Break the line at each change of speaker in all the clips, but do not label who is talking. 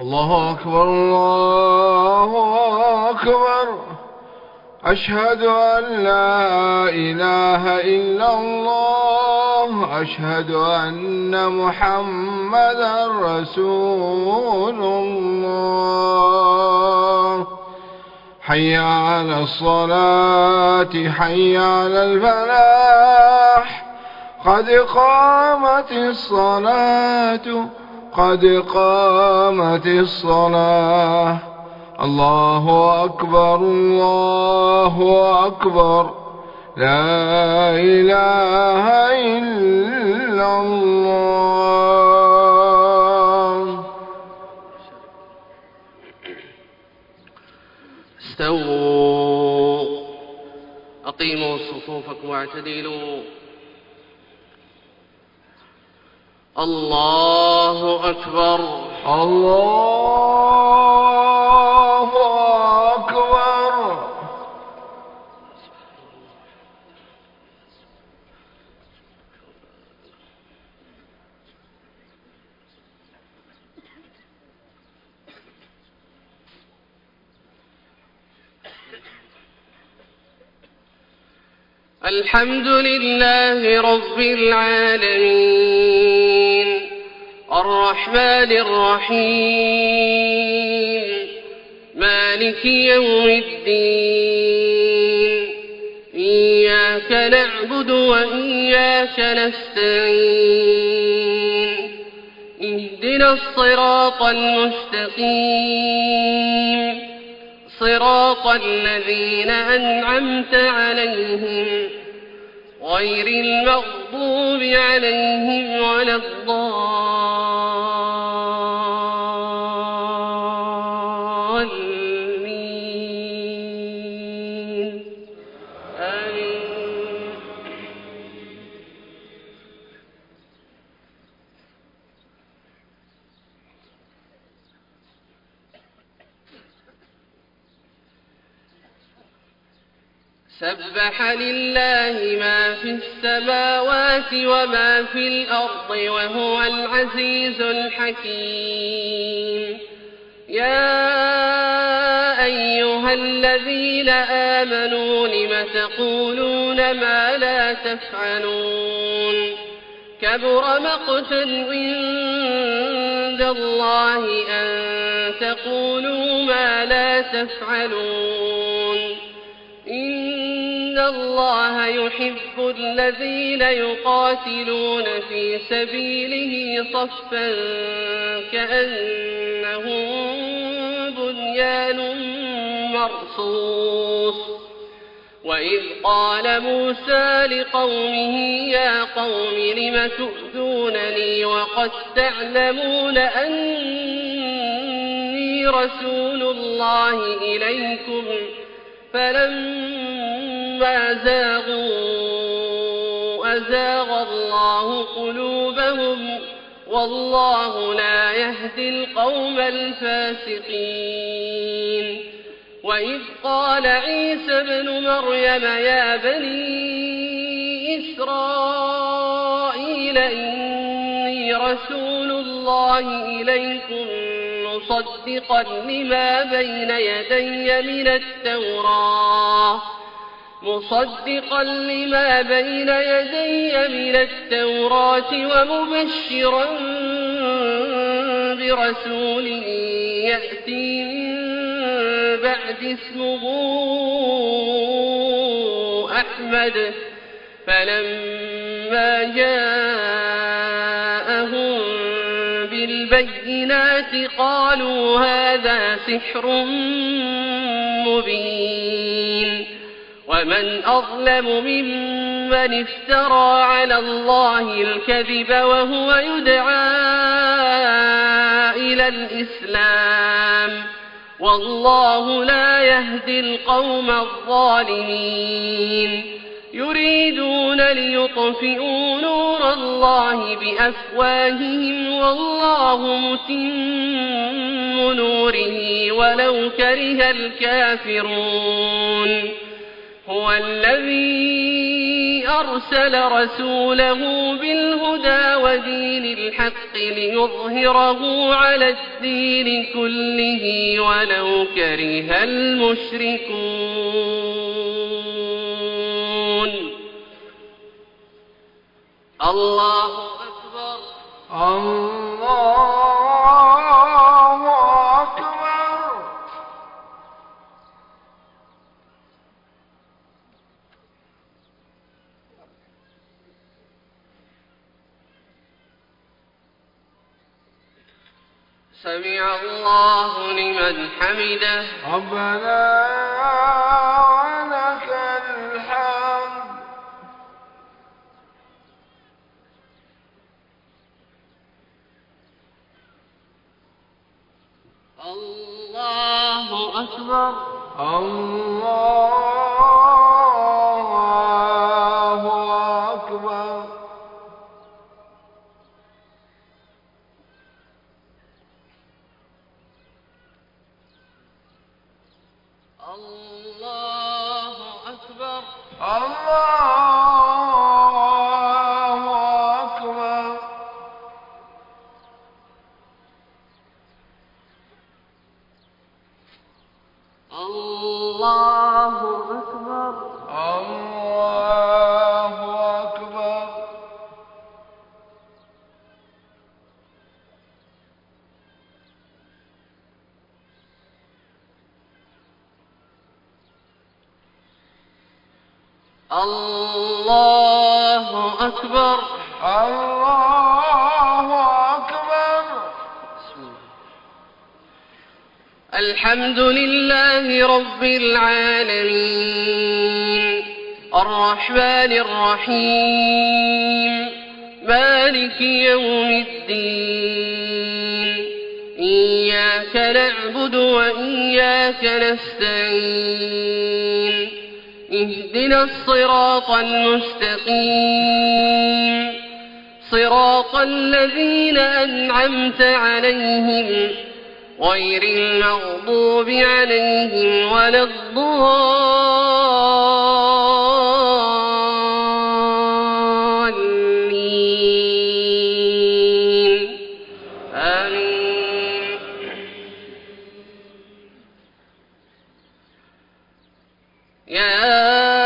الله أكبر الله أكبر. أشهد أن لا إله إلا الله. أشهد أن محمدا رسول الله. حي على الصلاة حي على الفلاح. قد قامت الصلاة قد قامت الصلاة. الله أكبر الله أكبر. لا إله إلا الله.
استووا أقيموا صفوفكم واعتدلوا. الله أكبر
الله أكبر.
الحمد لله رب العالمين الرحمن الرحيم مالك يوم الدين. إياك نعبد وإياك نستعين. اهدنا الصراط المستقيم صراط الذين أنعمت عليهم غير المغضوب عليهم ولا الضالين. آمين. سبح لله ما في السماوات وما في الأرض وهو العزيز الحكيم. يا أيها الذين آمنوا لم تقولون ما لا تفعلون. كبر مقتا عند الله أن تقولوا ما لا تفعلون. إن الله يحب الذين يقاتلون في سبيله صفا كأنهم بنيان مرصوص. وإذ قال موسى لقومه يا قوم لم تؤذونني وقد تعلمون أني رسول الله إليكم فلما زاغوا أزاغ الله قلوبهم والله لا يهدي القوم الفاسقين. وإذ قال عيسى ابن مريم يا بني إسرائيل إني رسول الله إليكم مصدقا لما بين يدي من التوراة ومبشرا برسول يأتي من بعد اسمه أحمد. فلما جاءهم بالبينات قالوا هذا سحر مبين. ومن أظلم ممن افترى على الله الكذب وهو يدعى إلى الإسلام والله لا يهدي القوم الظالمين. يريدون ليطفئوا نور الله بأفواههم والله متم نوره ولو كره الكافرون. هو الذي أرسل رسوله بالهدى ودين الحق ليظهره على الدين كله ولو كره المشركون. الله أكبر.
الله أكبر.
سمع الله لمن حمده.
ربنا ولك الحمد.
الله أكبر.
الله أكبر.
الله أكبر.
الله أكبر.
الله أكبر.
الله أكبر.
الله أكبر.
الله أكبر.
الحمد لله رب العالمين الرحمن الرحيم مالك يوم الدين إياك نعبد وإياك نستعين اهدنا الصراط المستقيم صراط الذين أنعمت عليهم غير المغضوب عليهم ولا الضالين آمين. يا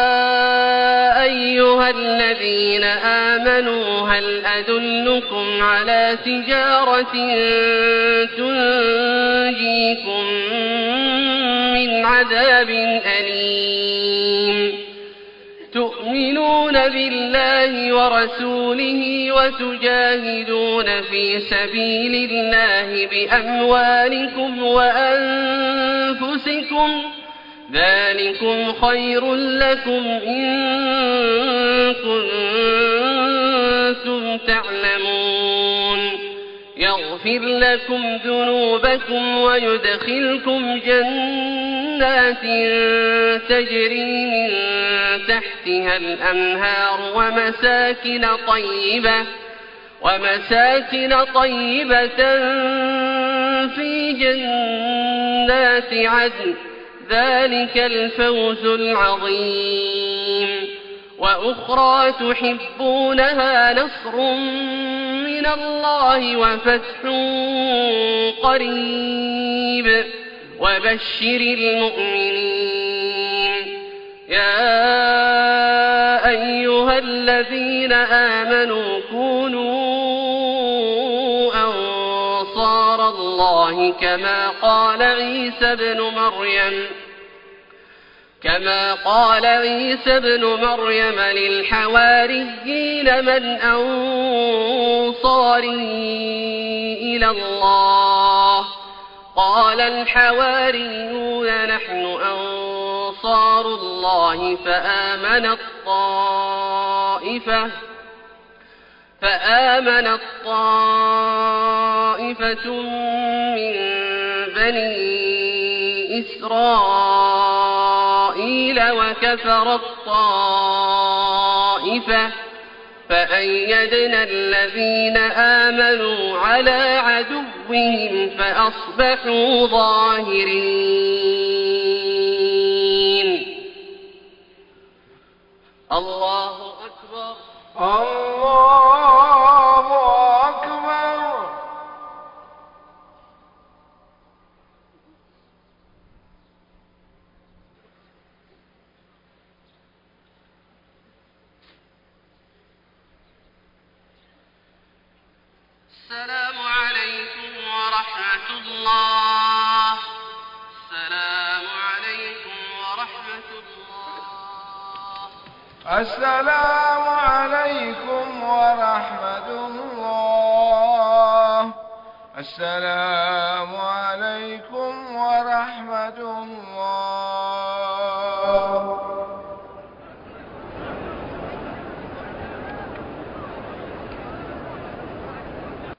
أيها الذين آمنوا هل أدلكم على تجارة تنجيكم من عذاب أليم تؤمنون بالله ورسوله وتجاهدون في سبيل الله بأموالكم وأنفسكم ذلكم خير لكم إن كنتم تعلمون يغفر لكم ذنوبكم ويدخلكم جنات تجري من تحتها الأنهار ومساكن طيبة في جنات عدن ذلك الفوز العظيم. وأخرى تحبونها نصر من الله وفتح قريب وبشر المؤمنين. يا أيها الذين آمنوا كونوا أنصار الله كما قال عيسى ابن مريم للحواريين من أنصاري إلى الله قال الحواريون نحن أنصار الله فآمنت طائفة من بني إسرائيل وكفرت طائفة فأيدنا الذين آمنوا على عدوهم فأصبحوا ظاهرين. الله أكبر.
الله أكبر.
السلام عليكم ورحمة الله. السلام عليكم ورحمة الله.
السلام عليكم ورحمة الله. السلام عليكم ورحمة الله.